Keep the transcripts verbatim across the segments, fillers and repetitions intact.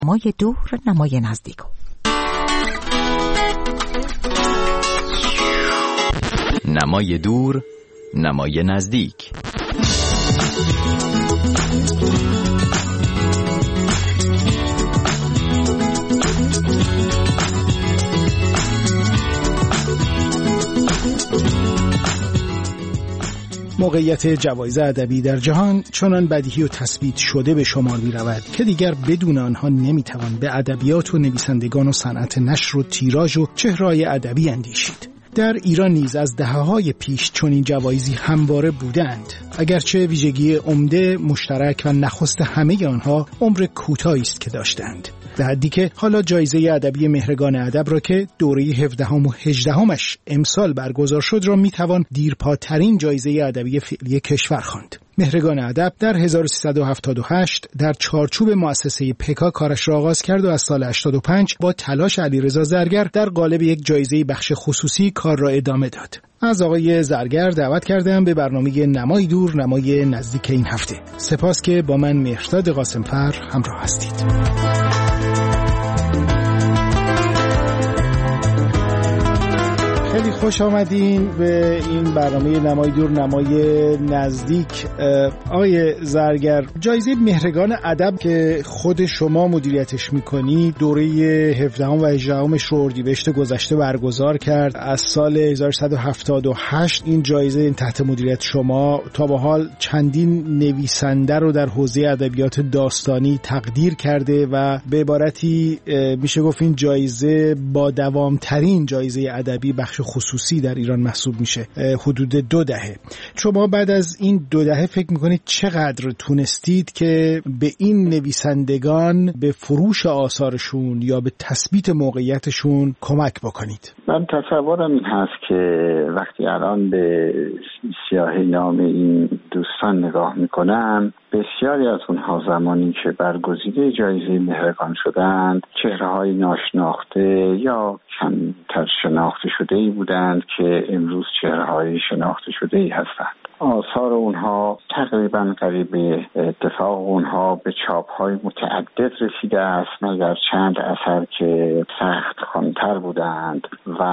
نمای دور، نمای نزدیک. نمای دور، نمای نزدیک. موقعیت جوایز ادبی در جهان چنان بدیهی و تثبیت شده به شمار می رود که دیگر بدون آنها نمی توان به ادبیات و نویسندگان و صنعت نشر و تیراژ و چهره‌های ادبی اندیشید. در ایران نیز از دهه‌های پیش چنین جوایزی همواره بودند، اگرچه ویژگی عمده، مشترک و نخست همه آنها عمر کوتاهی است که داشتند، به حدی که حالا جایزه ادبی مهرگان ادب را که دوره هفدهم و هجدهمش امسال برگزار شد را میتوان دیرپاترین جایزه ادبی فعلی کشور خواند. مهرگان ادب در هزار و سیصد و هفتاد و هشت در چارچوب مؤسسه پکا کارش را آغاز کرد و از سال هشتاد و پنج با تلاش علیرضا زرگر در قالب یک جایزه بخش خصوصی کار را ادامه داد. از آقای زرگر دعوت کردم به برنامه نمای دور، نمای نزدیک این هفته. سپاس که با من مهرداد قاسمفر همراه هستید. خیلی خوش آمدین به این برنامه نمای دور، نمای نزدیک. آقای زرگر، جایزه مهرگان ادب که خود شما مدیریتش میکنی دوره هفدهم و هجدهمش رو اردیبهشت گذشته برگزار کرد. از سال هزار و سیصد و هفتاد و هشت این جایزه تحت مدیریت شما تا به حال چندین نویسنده رو در حوزه ادبیات داستانی تقدیر کرده و به عبارتی میشه گفت این جایزه با دوامترین جایزه ادبی بخش خصوصی در ایران محسوب میشه، حدود دو دهه. شما بعد از این دو دهه فکر میکنید چقدر تونستید که به این نویسندگان به فروش آثارشون یا به تثبیت موقعیتشون کمک بکنید؟ من تصورم این هست که وقتی الان به سیاهی نام این دوستان نگاه میکنم، بسیاری از اونها زمانی که برگزیده جایزه مهرگان شدند چهره‌های ناشناخته یا کمتر شناخته شده‌ای بودند که امروز چهره‌های شناخته شده‌ای هستند. آثار اونها تقریبا قریب به اتفاق اونها به چاپ‌های متعدد رسیده است، مگر چند اثر که سخت خوان‌تر بودند و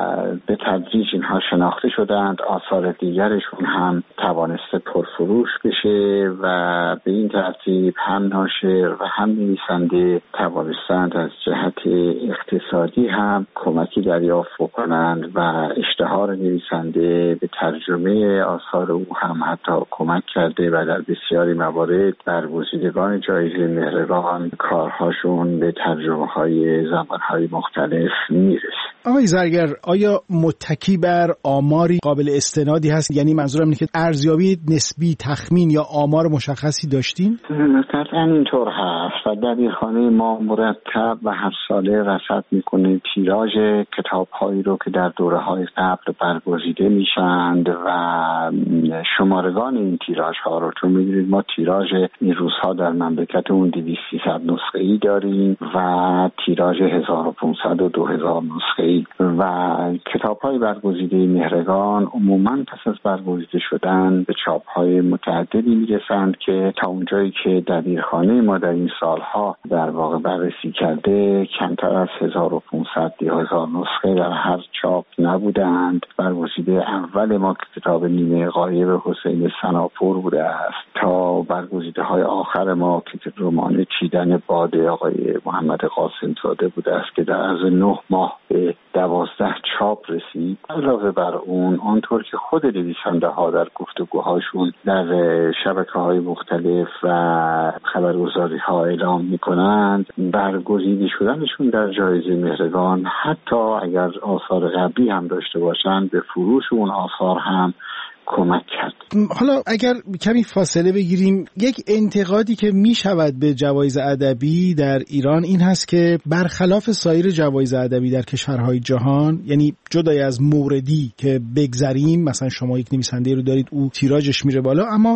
به تدریج اینها شناخته شدند. آثار دیگرشون هم توانسته پرفروش بشه و به این ترتیب هم ناشر و هم نویسنده توانستند از جهت اقتصادی هم کمکی دریافت بکنند و اشتهار نویسنده به ترجمه آثار او هم حتی کمک کرده و در بسیاری موارد برگزیدگان جایزه مهرگان کارهاشون به ترجمه‌های زبان‌های مختلف میرسه. آقای زرگر، آیا متکی بر آماری قابل استنادی هست؟ یعنی منظورم اینه که ارزیابی نسبی، تخمین یا آمار مشخصی داشتین؟ قطعاً اینطور هست و دبیرخانه ما مرتب و هر ساله رصد میکنه تیراژ کتاب‌هایی رو که در دوره‌های قبل برگزیده میشند و شمارگان این تیراژها رو، چون می‌دونید ما تیراژ این روزها در مملکتمون دویست سیصد نسخه‌ای داریم و تیراژ هزار و پانصد و دو هزار نسخه‌ای و کتاب‌های برگزیده مهرگان عموماً پس از برگزیده شدن به چاپ‌های متعددی میرسند که تا اونجایی که دبیرخانه ما در این سالها در واقع بررسی کرده کمتر از هزار و پانصد یا هزار نسخه در هر چاپ نبودند. برگزیده اول ما که کتاب نیمه غایب حسین سناپور بوده است تا برگزیده های آخر ما که رمان چیدن باده آقای محمد قاسم‌زاده بوده است که در از نه ماه به دوازده چاپ رسید. علاوه بر اون آنطور که خود نویسنده ها در گفتگوهاشون در شبکه‌های مختلف و خبرگزاری ها اعلام می‌کنند، برگزیده شدنشون در جایزه مهرگان حتی اگر آثار قبلی هم داشته باشند به فروش اون آثار هم کمک کرد. حالا اگر کمی فاصله بگیریم، یک انتقادی که می شود به جوایز ادبی در ایران این هست که برخلاف سایر جوایز ادبی در کشورهای جهان، یعنی جدای از موردی که بگذریم، مثلا شما یک نویسنده رو دارید او تیراژش میره بالا، اما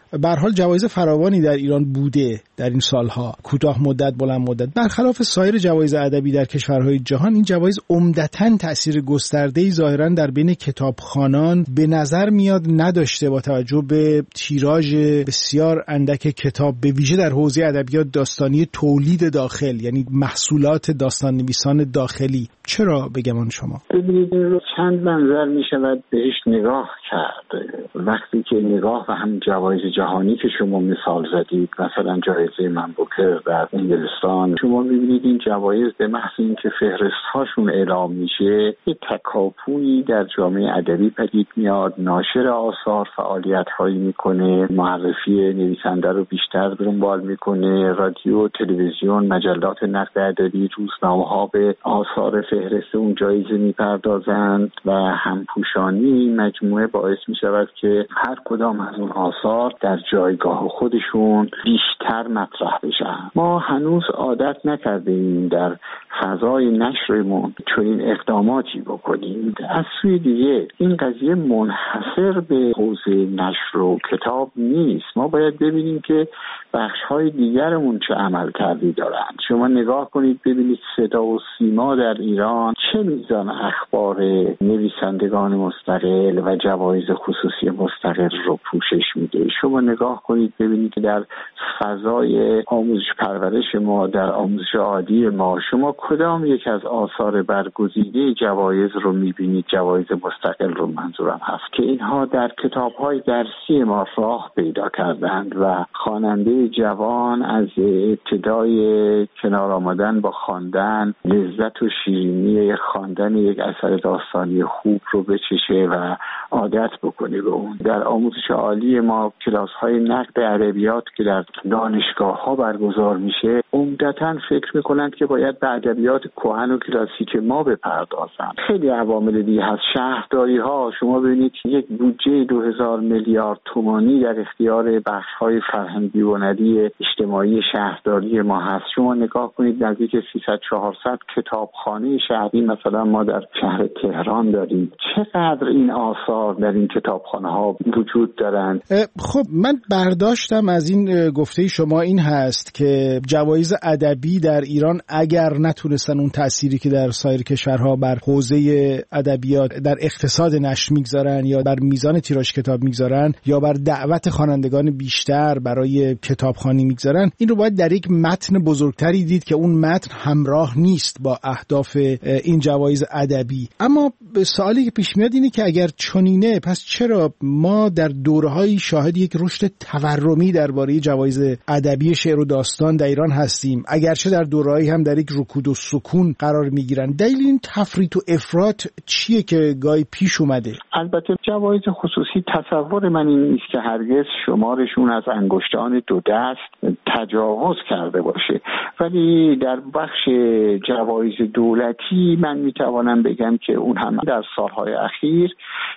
به هر حال جوایز فراوانی در ایران بوده در این سالها، کوتاه مدت، بلند مدت. برخلاف سایر جوایز ادبی در کشورهای جهان، این جوایز عمدتاً تأثیر گسترده‌ای ظاهراً در بین کتابخوانان به نظر میاد نداشته، با توجه به تیراژ بسیار اندک کتاب، به ویژه در حوزه ادبیات داستانی تولید داخل، یعنی محصولات داستان نویسان داخلی. چرا به گمان شما؟ ببینید رو چند منظر می شود بهش نگاه کرد. وقتی که نگاه و هم جوایز جهانی که شما مثال زدید، مثلا جایزه من بوکر در انگلستان، شما می‌بینید این جوایز به محض اینکه فهرست هاشون اعلام میشه یه تکاپویی در جامعه ادبی پدید میاد، ناشر آثار فعالیت هایی میکنه، معرفی نویسنده رو بیشتر دنبال میکنه، رادیو، تلویزیون، مجلات نقد ادبی، روزنامه‌ها به آثار فهرست اون جایزه میپردازند و همپوشانی مجموعه باعث میشود که هر کدام از اون آثار در جایگاه خودشون بیشتر مطرح بشن. ما هنوز عادت نکردیم در فضای نشرمون چنین اقداماتی بکنیم. از سوی دیگه این قضیه منحصر به حوزه نشر و کتاب نیست. ما باید ببینیم که بخش‌های دیگرمون چه عمل کردی دارن. شما نگاه کنید ببینید صدا و سیما در ایران چه میزان اخبار نویسندگان مستقل و جوایز خصوصی مستقل رو پوشش میده. شما نگاه کنید ببینید که در فضای آموزش پرورش ما، در آموزش عالی ما، شما کدام یک از آثار برگزیده جوایز رو میبینید، جوایز مستقل رو منظورم هست، که اینها در کتاب‌های درسی ما راه پیدا کردند و خواننده جوان از ابتدای کنار آمدن با خواندن لذت و شیرینی خواندن یک اثر داستانی خوب رو بچشه و عادت بکنه به اون. در آموزش عالی ما کلاس‌های نقد ادبیات که در دانشگاه‌ها برگزار میشه عمدتاً فکر میکنند که باید به ادبیات کهن و کلاسیک ما بپردازند. خیلی عوامل دیگه هست. شهرداری‌ها، شما ببینید یک بودجه دو هزار میلیارد تومانی در اختیار بخش‌های فرهنگی و هنری اجتماعی شهرداری ما هست. شما نگاه کنید نزدیک سیصد چهارصد کتابخانه شهری مثلا ما در شهر تهران داریم. چقدر این آثار در این کتابخانه‌ها وجود دارند؟ خب من برداشتم از این گفته شما این هست که جوایز ادبی در ایران اگر نتونستن اون تأثیری که در سایر کشورها بر حوزه ادبیات در اقتصاد نشر میگذارن یا بر میزان تیراژ کتاب میگذارن یا بر دعوت خوانندگان بیشتر برای کتابخوانی میگذارن، این رو باید در یک متن بزرگتری دید که اون متن همراه نیست با اهداف این جوایز ادبی. اما سوالی که پیش میاد اینه که اگر چنینه، پس چرا ما در دوره‌های شاهد یک رشد تورمی درباره جوایز ادبی شعر و داستان در ایران هستیم، اگرچه در دوره‌ای هم در یک رکود و سکون قرار میگیرن؟ دلیل این تفریط و افراط چیه که گاهی پیش اومده؟ البته جوایز خصوصی تصور من این نیست که هرگز شمارشون از انگشتان دو دست تجاوز کرده باشه، ولی در بخش جوایز دولتی من میتوانم بگم که اون هم در سالهای اخیر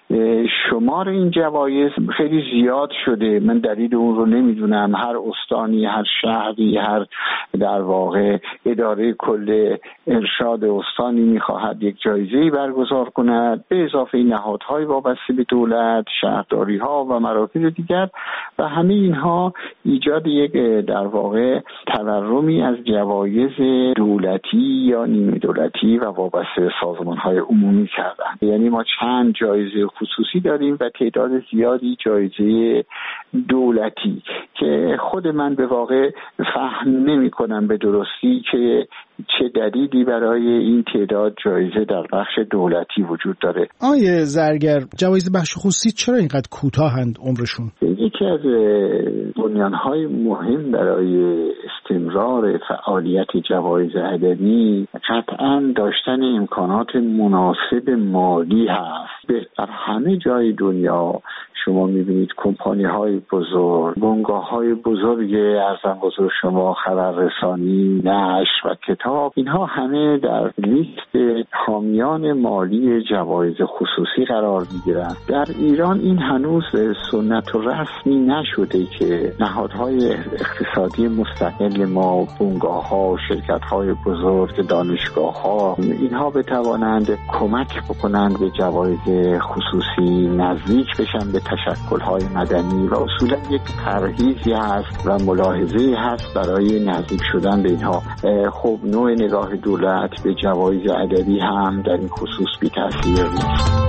شمار این جوایز خیلی زیاد شده. من دلیل اون رو نمیدونم. هر استانی، هر شهری، هر در واقع اداره کل ارشاد استانی میخواهد یک جایزه‌ای برگزار کند به اضافه نهادهای وابسته به دولت، شهرداری‌ها و مراکز دیگر، و همه اینها ایجاد یک در واقع تورمی از جوایز دولتی یا نیمه دولتی و وابسته به سازمان‌های عمومی کردن. یعنی ما چند جایزه خصوصی داریم و تعداد زیادی جایزه دولتی که خود من به واقع فهم نمی‌کنم به درستی که چه دلیلی برای این تعداد جایزه در بخش دولتی وجود داره. آیه زرگر، جوایز بخش خصوصی چرا اینقدر کوتاهند عمرشون؟ یکی از بنیان‌های مهم برای استمرار فعالیت جوایز ادبی قطعاً داشتن امکانات مناسب مالی هست. در همه جای دنیا شما می‌بینید کمپانی‌های بزرگ، بنگاه‌های بزرگ ارزم بزرگ شما خبررسانی، نشر و کتاب، اینها اینها همه در لیست حامیان مالی جوایز خصوصی قرار میگیرند. در ایران این هنوز سنت و رسمی نشده که نهادهای اقتصادی مستقل ما، بنگاه‌ها، شرکت‌های بزرگ، دانشگاه‌ها، اینها بتوانند کمک بکنند به جوایز خصوصی نزدیک بشن به تشکل‌های مدنی و اصولا یک پرهیزی هست و ملاحظه‌ای هست برای نزدیک شدن به اینها. خب نوع نگاه دولت به جوایز ادبی هم در این خصوص بی تأثیر نیست.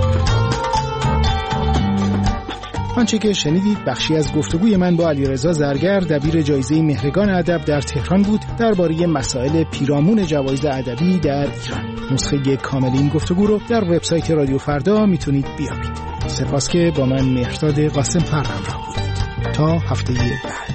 آنچه که شنیدید بخشی از گفتگوی من با علیرضا زرگر، دبیر جایزه مهرگان ادب در تهران بود درباره مسائل پیرامون جوایز ادبی در ایران. نسخه کامل این گفتگو رو در وبسایت رادیو فردا میتونید بیابید. سپاس که با من مهرداد قاسم فرم را بودید. تا هفته بعد.